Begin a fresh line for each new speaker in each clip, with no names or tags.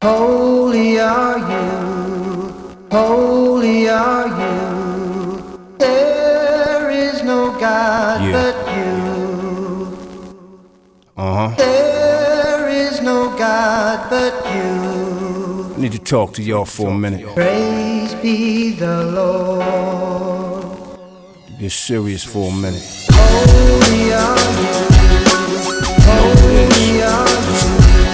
Holy are you, holy are you. There is no God but you. There is no God but you.
I need to talk to y'all for a minute.
Praise be the Lord.
Get serious for a minute.
Holy are you, holy are you.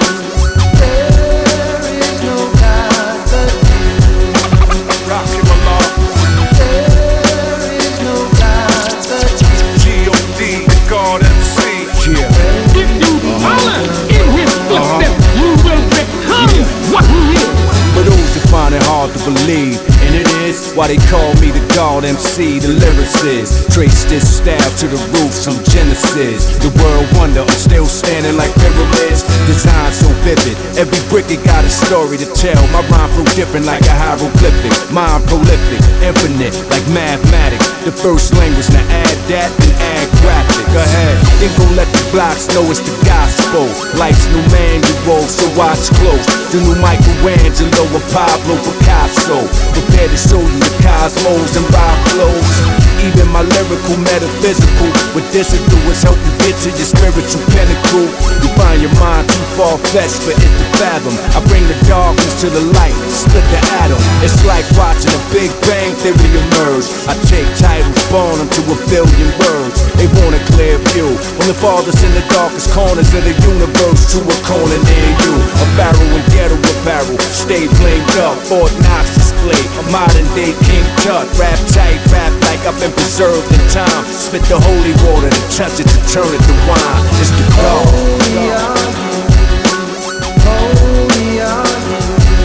There is no God but you.
Rockin' my law.
There is no God but you.
G.O.D. the God MC.
Yeah.
If you follow in his footsteps, you will become what he is.
For those that find it hard to believe, and it is why they call me the God MC, the lyricist. Trace this style to the roots from Genesis. The world wonder, I'm still standing like pyramids. Design so vivid, every brick it got a story to tell. My rhyme flow different like a hieroglyphic. Mind prolific, infinite like mathematics. The first language, now add that and add graphic. Go ahead, then go let the blocks know it's the gospel. Life's new manual, so watch close. The new Michelangelo or Pablo Picasso. Prepare to show you the cosmos and vibe flows. Even my lyrical, metaphysical, what this will do is help you get to your spiritual pinnacle. You find your mind too far-fetched for it to fathom. I bring the darkness to the light, split the atom. It's like watching a Big Bang Theory emerge. I take titles, born them to a billion words. They want a clear view when the father's in the darkest corners of the universe. To a corner near you, a barrel and ghetto apparel. Stay blamed up, Fort Knox display. A modern day King Tut, rap tight, rap like I've been preserved in time. Spit the holy water and touch it to turn it to wine. It's the God.
Holy are you, holy are you.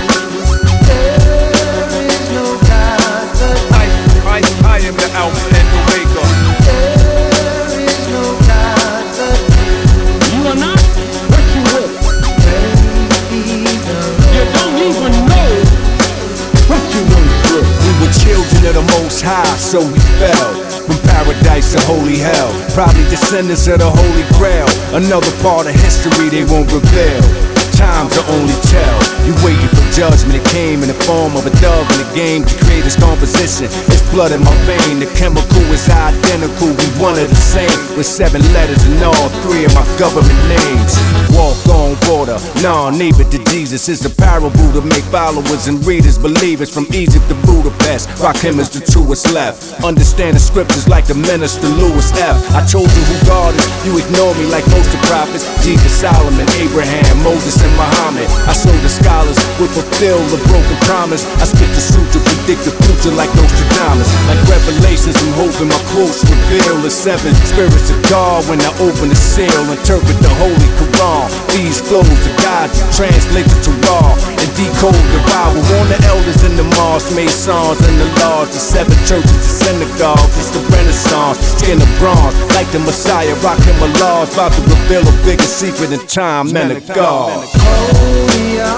There is no God but you.
I am the Alpha and Omega.
There is no God but you.
You are not what you were.
Praise be the Lord.
You don't even know what you once were.
We were children of the Most High, so we fell from paradise to holy hell. Probably descendants of the Holy Grail. Another part of history they won't reveal. Time to only tell. You waiting for judgment. It came in the form of a dove in the game to create its composition. It's blood in my vein. The chemical is identical. We one of the same. With 7 letters and all 3 of my government names. Walk on water. Nah, neighbor to Jesus is the parable to make followers and readers believers from Egypt to Budapest. Rock him as the truest left. Understand the scriptures like the minister Louis F. I told you who God is. You ignore me like most of the prophets. Jesus, Solomon, Abraham, Moses, and Muhammad. I show the scholars will fulfill the broken promise. I spit the truth to predict the future like Nostradamus. Like Revelations, I'm hoping my quotes reveal the 7 spirits of God when I open the seal. Interpret the Holy Quran. These flows of God translate it to raw and decode the Bible. On the elders in the mosque, Masons in the laws, the 7 churches, the synagogues. It's the Renaissance, skin of bronze, like the Messiah, rocking my laws, about to reveal a bigger secret in time and a God.
Holy are